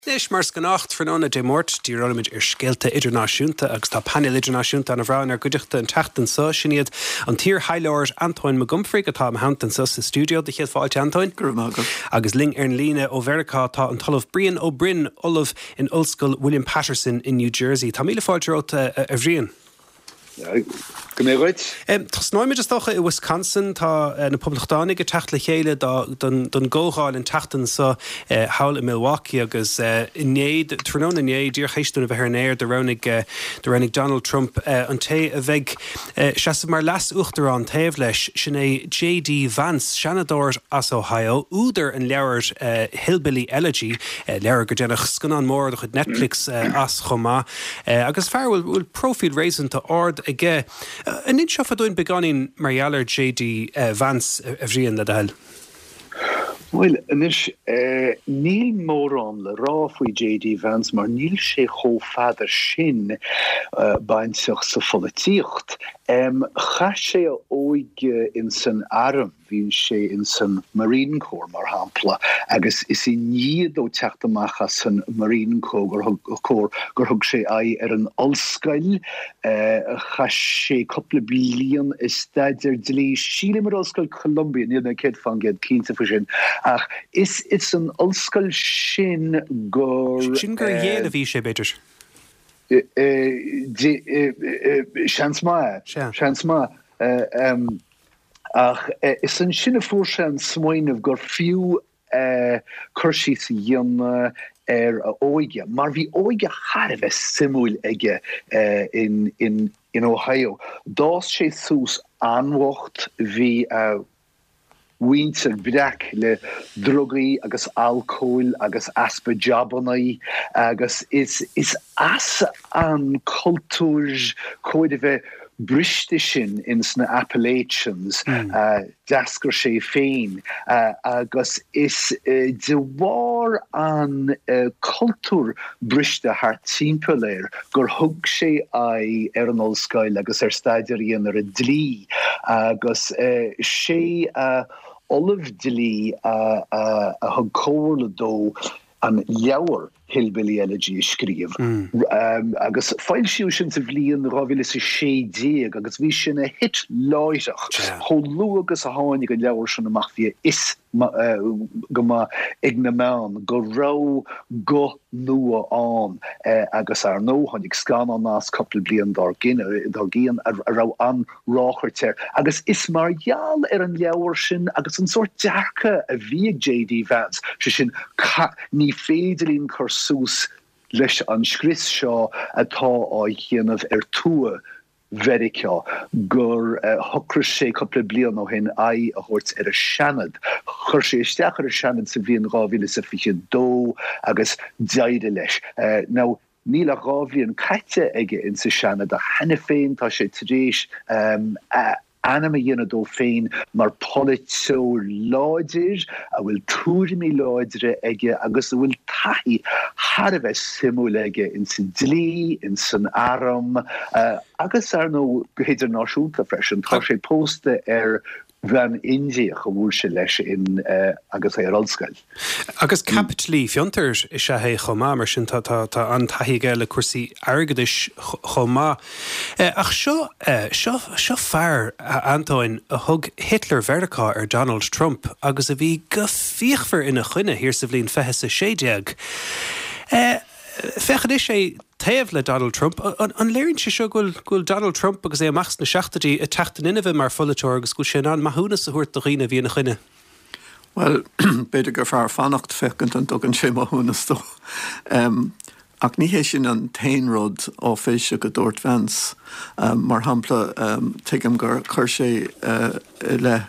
Nis mar ganacht Fernanda de Mort, die rollmid skeelte internaisiúnta agus tá panel internaisiúnta an bhráin goideachta an teachtan sa sinad an tír heileoir Antoine McGumfrey atá am hantan sa studio de chéad fáilte Antoine. Agus ling ar an líne ó Verica tá an talamh Brian O'Brien Olaf in Ulster William Patterson in New Jersey. Tá míle fáilte a bhríon. Go mé right. Tás náimid is docha i Wisconsin tá na publichtánig a techt le chéile don ggóáil in teachtan sa hail in Milwaukee agus inéad tróna inéad dír chéistúna bheit ar néir de ronig Donald Trump an té a bheith seasa mar las uachtarán taobh leis sin é J.D. Vance senador as Ohio údar an leabhar hillbilly elegy leabhar go dénach scanán mór chud Netflix as chomá agus fear bhfuil profil rééisanta ard ige. An in seo fadoin beganin marialler J.D. Vance a bhríon le dahil? Well, inis níl mór an le rá faoi J.D. Vance mar níl sé chó fadar sin bainteach sa folíocht. Cha sé a óige in san arm hín sé in san Marine Corps mar hampla agus is I níad ó teachtamach san Marine Corps gur thug sé ar an olscail cha sé coppla bliain is staidir dlí síle mar olscail Columbia níad na céad fangad cínta fa sin ach is an olscail sin gur sin gur dhéana a bhí sé beidir. Seans ma ach is an sinna fórsean smoinmh gur fiú chuirsí sa dhéanna ar a óige mar bhí óige charbh simúil aige in Ohio dás sé sús anhacht bhí Winter brec le drogaí agus alcohol agus aspa jabanaí agus is as an cultúr coide bheith briste sin in sna Appalachians dasgur sé féin agus is de war an cultúr briste haar timppeléir gur hug sé ar an olscail agus staidiríon ar a dlí agus sé Olive Dilly a hug cóla dó an leabhar hillbilly elegy scríomh. Agus fáil siú sin sa bhliain rábhile sa sé déag agus bhí sin a hit láideach chó lu agus a háinnig an leabhar sin amach bhí is go ma ag na meán go rá go nua an agus ar nó hánig scan an nás coppla bliain dar gían a rá an ráchirteir agus is margheall ar an leabhar sin agus an sort dearcha a bhí J.D. Vance sin ní féidirín chur sús leis an scris seo atá á dhéanamh ar tua Verica gur thucra sé coppla bliain ó hin a thuirt ar a seanad. Chur sé isteach ar a seanad sa bhíon rábhile sa fiche dó agus deide leis. Now, níl a rábhliain caite aige in sa seanad a hena féin tá sé tréis anime dhéana dó féin mar politó láidir a bhfuil túrimí láidre aige agus a bhfuil taí harbh simúil aige in sa dlí, in san aram agus ar nó gohéidir náisiúnta freisin tá sé pósta ar bhean India go bhúil se leis in agus ar olscail. Agus capitally fiontar is se hé chomá mar sin tá an taithí le cuasaí airgeadis chomá. Ach seo fearr Antoine a thug Hitler Verica ar Donald Trump agus a bhí go fíochfar ina chuine hir sa bhblionn fethe sa séideag. Fechad is sé taobh le Donald Trump an léironn sé seo gúil Donald Trump agus é amachs na seachtaí a teachtain inmh mar folatóir agus go sin an maithúna sa thuirt do riine bhí na chuine. Well, beidir gur fear fannacht fechant an dogan sé maithúnas do. Ach ní hé sin an tainród á féise go dúirt Vance mar hampla tuigim gur chuir sé le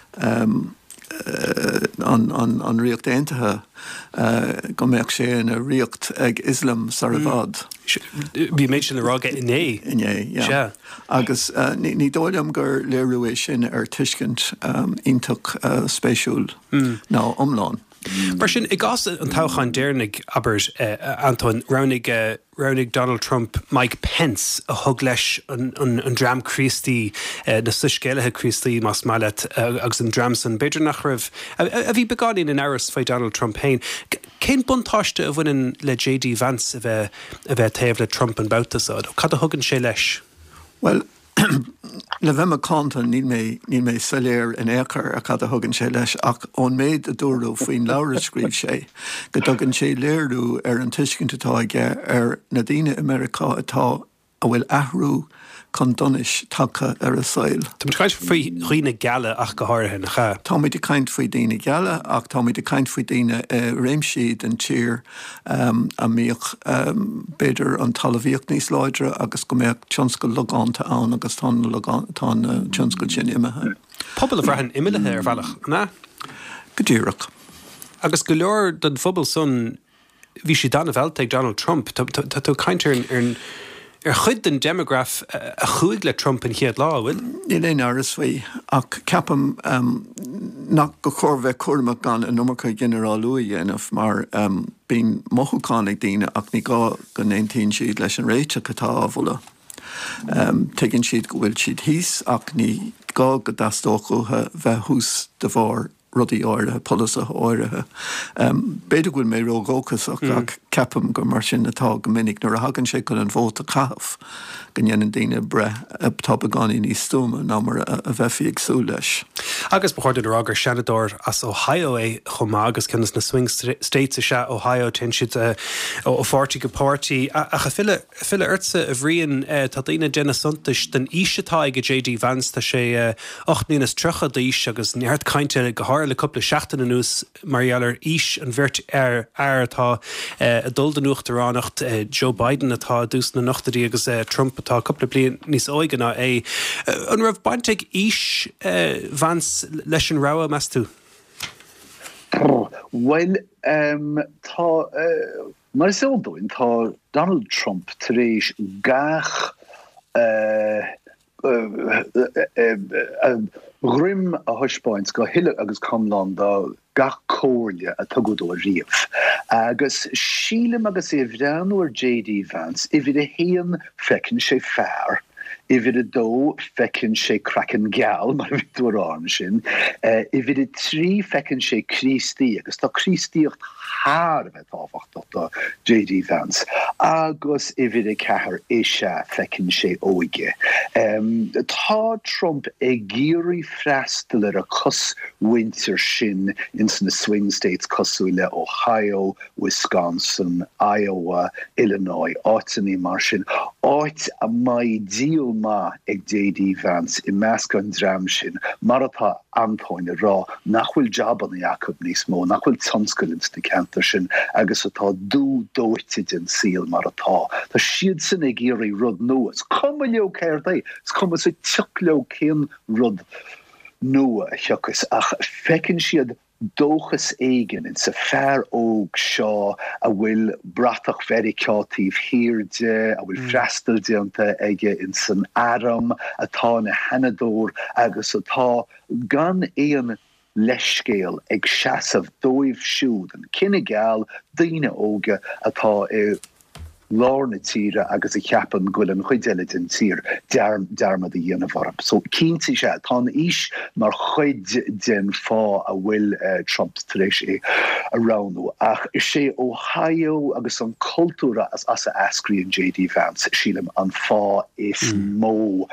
an riocht éintethe go mbeadh sé in a riocht ag Islam sa bhád. Bhí méid sin le rága inné. Inné, agus ní dóilem gur léirú é sin ar tuiscint ionach spéisiúil ná omláin. Mar sin I gas an táchain déirnig aber Anton Ronig Donald Trump Mike Pence a thug leis an dram Christí na suiscéalathe Christí mas mallet agus an dramsan beidir nach raibh a bhí beganín in áras fá Donald Trump hain. Cén buntáiste a bhainean le JD Vance a bheith taobh le Trump an boutasad, cad a thugann sé leis? Well, le bheith cáanta níl mé saléir in éair a cad a thugann sé leis ach ón méid a dúrú faoin leabhar scríb sé, go dtugann sé léirú an tuiscinntatá aige na daoine Americá atá a bhfuil ahrú chun donis take a saoil. Tá mu caiint faoi roioine geala ach go háirithe nach cha. Tá muid caint faoi daoine geala ach tá muid caint faoi daoine réimsíd an tír a míoch beidir an talmhaíocht níos láidre agus go méoch tionscail logánta ann agus tá tionscail sin imethe. Pobal a bhreathan imimethe bhealach, ná? Go dtíreach. Agus go leor den phobal son bhí si dána bhilteag Donald Trump, tá tú caintear chud den demograph a chuig le Trump in chéad lá, bhfuil? Ní léon áras faoi ach ceapam nach go chórbheith cuairmach gan an numarcha generalú dhéanamh mar bíon mothúcánaigh daoine ach ní gá go 19 siad leis an réite atá ábhla. Tuigeann siad go bhfuil siad híos ach ní gá go dastóchúthe bheith hús de bhar rudí áirithe, polisathe áirithe. Beidir bhfuil mé rógóchas ach ceapam go mar sin atá go minic nuair a hagann sé chun an bhóta cathaf go dhéanann daoine tá beánaí níos stúma ná mar a bheith fiag sú leis. Agus bechorda rágur senador as Ohio é chumá agus cenas na swing states a se Ohio tin siad ó fáirtí go pártí a fiile ursa a bhríon tá daoine déna suntais den ísetá go JD Vance tá sé 8 níos trocha díos agus neart cainte go háir le coppla seachtain nús marhealar ís an bhirt tá a dul den nuachtarránacht Joe Biden atá dús na nachtaí agus Trump atá coppla bliain níos óigená é. An raibh bainteag ís Vance leis an rá meas tú? Well, tá mar is ódóin tá Donald Trump tar éis gach grim a thuispáint go hiile agus comlán dá gach cóirle a tugadó a riamh. Agus sílim agus é bhreanúir JD Vance i bhí a héan fecinn sé fearr. I bhí a dó fecinn sé crackan geall mar bhí túrán sin. I bhí a trí fecinn sé Christí agus tá Christíocht haar bheith áfacht JD Vance. Agus I bhí a cethir éise fecinn sé óige. Tá Trump ag géirí freastal ar a cos winter sin in na swing states cosú le Ohio, Wisconsin, Iowa, Illinois, áitaní mar sin. Áit a mai díal ma ag JD Vance I measc an dram sin mar atá antóine rá nachhfuil job an Jacob níos mó, nachhfuil tionscailint na cantar sin agus atá dóirtid den síl mar atá. Tá siad sin ag géirí rud nuas. Cuma leo céir dé, cuma sa tuc leo cén rud nua a thiocas ach fecinn siad dóchas éigen in sa fearr óg seo a bhfuil bratach very ceátíh hiirde, a bhfuil freastal déanta aige in san aram atá na henadór agus atá gan éon leiscéal ag seasamh dóibh siúd an cinenne geall daoine óga atá lárna tíre agus a cheapan goil an chuideile den tír dearmad a dhéanamharm. So cínti sé tá ís mar chuid den fá a bhfuil Trump taréis é aránú. Ach sé Ohio agus an cultúra as a ascríonn JD Vance sílam an fá is mó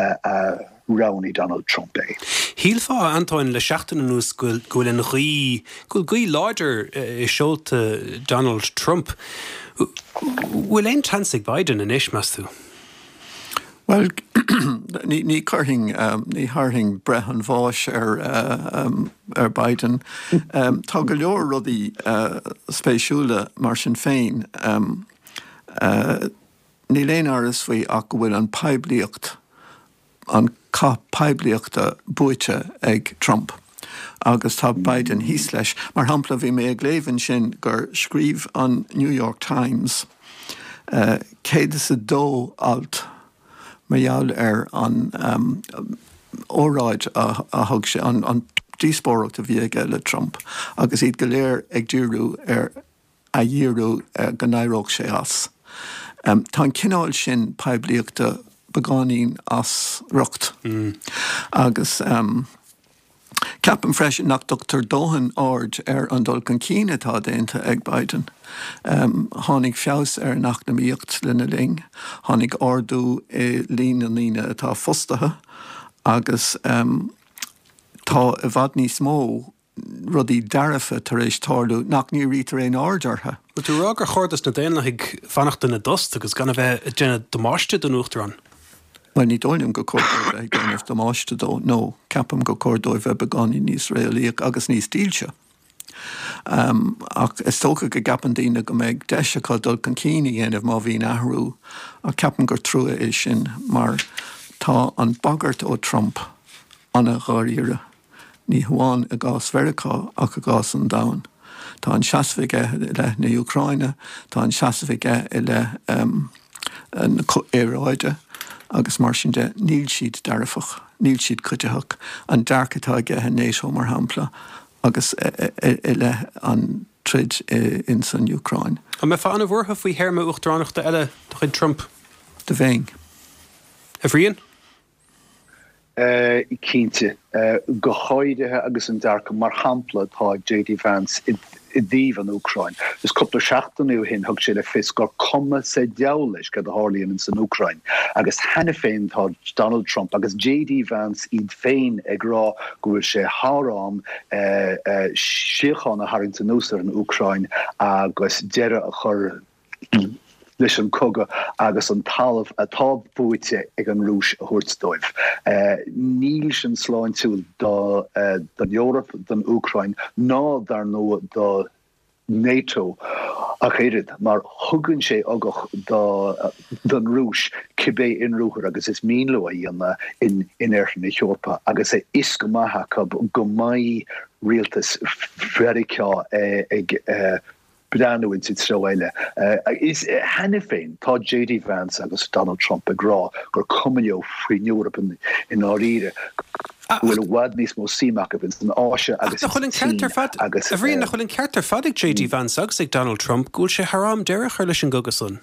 Rowney Donald Trump é. Híl fá Antoine le seachtain nús goil an gaí láidir I seolta Donald Trump. Bhfuil éon transig Biden in isis meas tú? Well, ní carthing ní tharthing breithan bháis ar Biden. Tá go leor rudaí spéisiúla mar sin féin. Ní léon áras faoi ach go bhfuil an pebliacht an pebliachta buaite ag Trump. Agus tá Biden hís leis, mar hampla bhí mé ag léimhinn sin gur scríb an New York Times céad sa dó alt margheall ar an óráid a thug sé an díspóireachta bhí aige le Trump, agus iad go léir ag dúrú a dhéarú go naireoch sé as. Tá cineáil sin pebliachta begáín as rucht. Agus ceapan freisin nach Dr. Dóhan ard an dul gan cíine tá déanta ag Biden. Tháinig feabhas nach na míocht lena ling, tháinig ardú lína atá fostathe, agus tá a bhd níos mó rudí darafa tar éis tarlú nach ní rítar éon ardartha. Tú rágur chuirdas na déana ag fanachta na dust agus gan bheith déine domáiste don uachtarán. Well, ní dóilm go cordóibh ag ganmh domáiste dó, nó ceapam go cordóibh a begáí níos réalaíoch agus níos dílte. Ach is tócha go gapan daoine go méid deise dul gan cíine dhéanamh má bhíon ahrú a ceapan gur trua é sin mar tá an bagart ó Trump anna gáíire. Ní hamháin a gás Vericá ach a gás an dain. Tá an seasamhaige le na Ucraine, tá an seasamhaige le an éráide, agus mar sin de níl siad darafach, níl siad cuiteach, an darcatá gethe NATO mar hampla, agus le an trid in san Ucraine. A me fána bhórtha faoi heirme uachtaránachta eile chuid Trump? De bhéin. A bhríon? Cínte go háidethe agus an darcha mar hampla tá J.D. Vance i dtíobh an Ucraine. Is coppla seachtainú hin thug sé le fis gur cuma sé deolis go a hálíonn in san Ucraine. Agus hena féin tá Donald Trump agus J.D. Vance iad féin ag rá go bhfuil sé hárám siocháin a Harrington Úsar an Ucraine agus deire a chur leis an coga agus an talamh atá buite ag an rúis a thuirtsdóibh. Níl sin sláin túil don Eorop, don Ucraine, ná dar nó do NATO a chéirid, mar thugann sé agach don rúis cibé inrúchar agus is míonló a dhéanana in airthin na Eorpa, agus é is go maithe go maiid rialtas Vericá ag Breanúin siad sráile. Is hena féin tá J.D. Vance agus Donald Trump ag rá gur cumaneo faoin Eorop in áíre. Bhfuil bhd níos mó síach a bhaint an áise agus a bhríon nach chuilinn ceartar fad ag J.D. Vance agus ag Donald Trump gúil sé harám deire chuir leis an gogasun.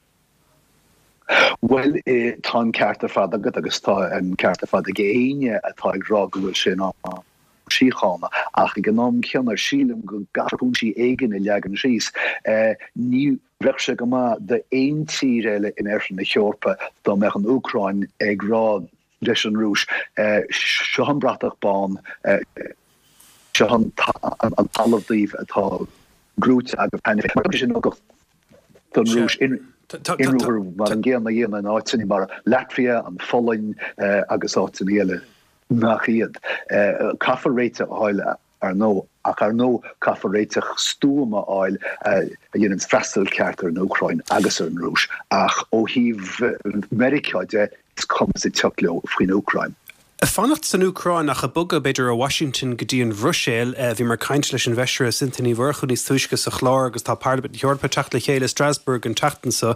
Well, tá ceartar fad agad agus tá ceartar fad a géine atá ag rá go bhfuil sin síána ach i gnom ceannar sílim go garúsí éigen i legan síos. Ní bhreise go má de éon tír eile in airthin na Eorpa dá meach an Ucraine ag rá leis an rúis. Seo an bratach bán, seo an talamhdíobh atá grúte agus penna sin agad don rúis inrúthar mar an ggéanna dhéanana an áitiní mar Latvia, an Folainn agus áitiní eile nach iad. Cafa réite áile ar nó, ach ar nó cafa réiteach stúma áil a dhéanaan freistal ceartar in Ucraine agus ar an rúis, ach ó híomh Americaide is cum sa teachleo faoin Ucraine. A fannacht san Ucraine nach a bugga beidir a Washington go dtíon Ruséil bhí mar caint leis an bheisire a Sintaní Bhorcha níos tuisce sa chlár agus tá Parliament Eorpa teacht le chéile Strasbourg an teachtansa.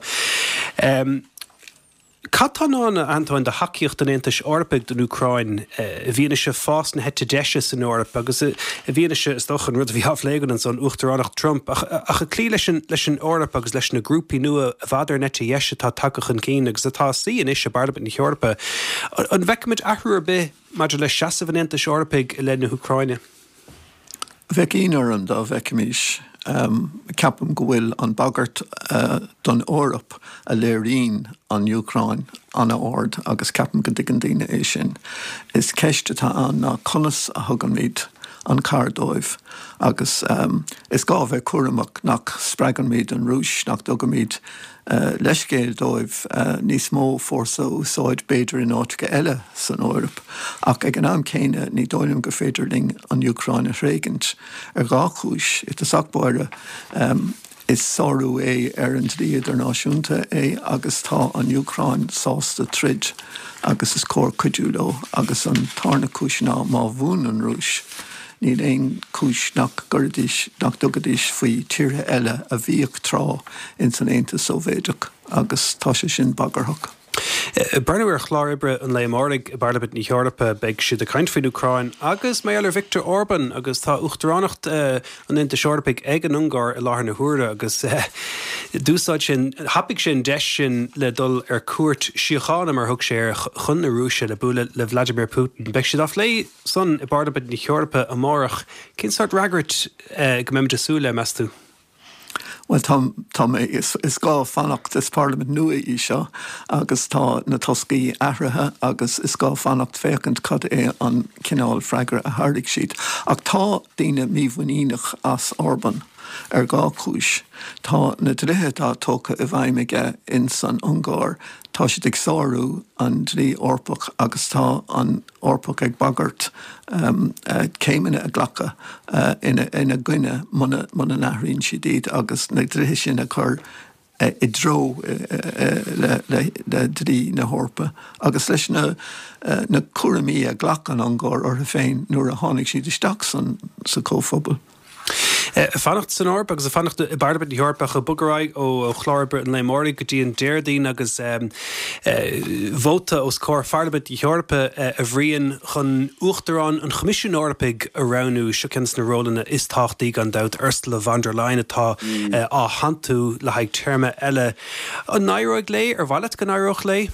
Catánána antáin de haíocht an Aontais Eorpaigh den Ucraine bhíana se fás na hete deise san Eorpa agus bhíana se stoch an rud bhí haflégan an son uachtaránach Trump ach a clí leis an Eorpa agus leis na grúpi nua a bhadar nete dheise tá takeach an cín agus atá síon is a Parliament Eorpa. An bheicimiid ahrúar be maidir le seasamh an Aontais Eorpaigh le na Ucraine. Bheicíonar an dá bheicimís ceapam go bhfuil an bagart don Eorp a léirín an Ucraine anna ord agus ceapam go dtí an daoine é sin. Is ceiste tá an ná conas a thugan míid an cardóibh agus is gá bheith cuaramach nach spreagan míid an rúis nach dogan míid leiscéil dóibh níos mó fórsa úsáid beidir in áitge eile san Eorp ach ag an am céine ní dóilm go féidirling an Ucraine réigint ar gá chúis it is achbáire is sorú é ar an tríd idirnáisiúnta é agus tá an Ucraine sásta trid agus is cór cuidúló agus an tarna cisná má bhún an rúis. Ní éon cis nach gurdis nach dogadis faoi tíre eile a bhíoh trá in san Aontas Sóivéadach agus tá sé sin bagarthach. Bernard chláibre an leimórig barbet ní Europa beag si a kaint fin Ukraine agus méler Viktor Orbán agus tá uchtarránacht an inte Seorpaig ag an Ungar I láthar na huaire agus dúsáid sin hapig sin deis sin le dul cuairt siochána mar thug sé chun na Rúise le bula le Vladimir Putin. Beag si dá lé son I barbet ní Europa amórach cin sort ragart gomim de súle meú. Well Tom is gá fannacht is Parliament nua I seo agus tá na toscaí ahrathe agus is gá fannacht fécant cad an cinál freigar a tharlaigh siad. Ach tá daoine míomhhaoíneach as Orbán gá chúis. Tá na drithe tá tócha I bhaimige in san Ungáir tá siad ag sáú an drí orpach agus tá an orpach ag bagart céimine a ghlacha ina gcuine muna nachrionn siad iad agus na drithe sin a chur I dro le drí na hórpa. Agus leis na cuaramí a ghlachan an gáir ar a féin nuair a tháinig siad isteach sa cóphobal. Fannacht san Orb agus a fannacht I barbet ní Orpach a bugaráig ó chláibre an leimórig go dtí an déirdín agus vóta os cór Parliament ní Orpa a bhríonn chun uachtarán an Comisiún Orpaig a ranú seocins na rólanna is táchtaí gan dat Ursula von der Leyen atá á hantu le haig terme eile an nairóig lé ar bhaile go nairóch lé?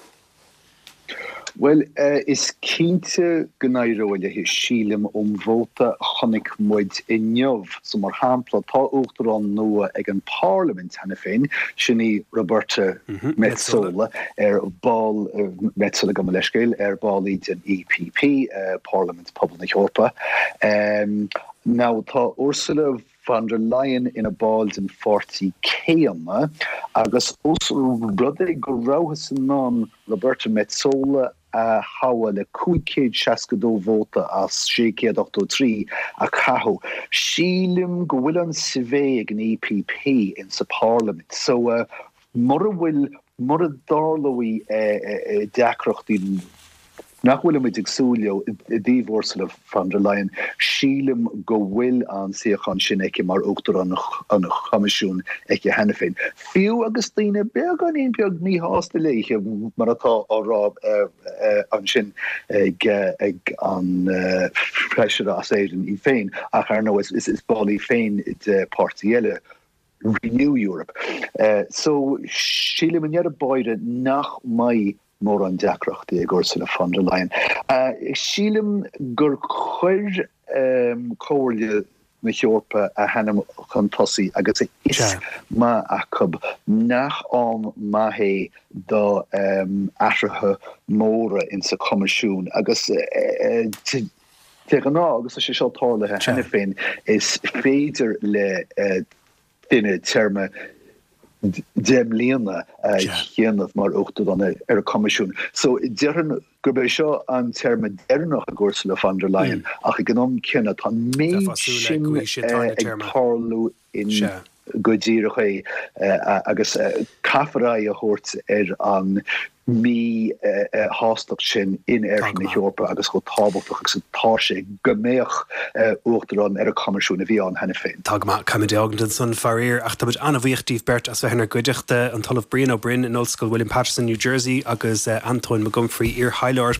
Well, is cínte gnaíróile his sílim vóta chonig muid inniuh, so mar hampla tá uachtarán nua ag an Parliament hena féin, sinní Roberta Metsola ball Metsola go leiscéil ball iad an EPP, Parliament Pobl na Europa. Now tá Ursula von der Leyen in a ball in 40 km, agus also brother go rauhas non Roberta Metsola hawa le 260 vóta as 683 a cahu. Sílim go bhfuil an sivé ag an EPP in sa Parliament. So mor a darlóí deacrocht nach bhfuil mit agsúlio díomh Ursula von der Leyen sílim go bhfuil an siochan sin eice mar uachtar an Comisiún eice hena féin. Fiú agus daoine beag an aon beag ní hásta léiche mar atá árá an sin ag an freisire as éireann I féin ach ar nó is bálaí féin de party eile Renew Europe. So sílim an iad a beide nach mai mór an deacrochtaí ag Ursula von der Leyen. Sílim gur chuir cóirle na Europa a henam chun tosaí agus is má acab nach an maithé do ahrathe móra in sa Comisiún agus te gan ná agus sé seo tálathe hena féin is féidir le duine terme dem líana chéanamh mar uchtú an ar a Comisiún. So dearan gurbe seo an terme déirnach a Ursula von der Leyen ach I gnom cinna tá méid sin ag tarlú in godíirecha agus cafará a chóirt ar an mí hástach sin in na Europa agus go tábaltach agus tá sé goméoch uachtarán ar a Comisiún a bhí an hena féin. Tag má camideagan den son farír ach tá anna bhíochtíh bert as bheitnar goideachta an talamh Brian O'Brien in Old School William Patterson, New Jersey agus Antoine McGumphrey ar Highland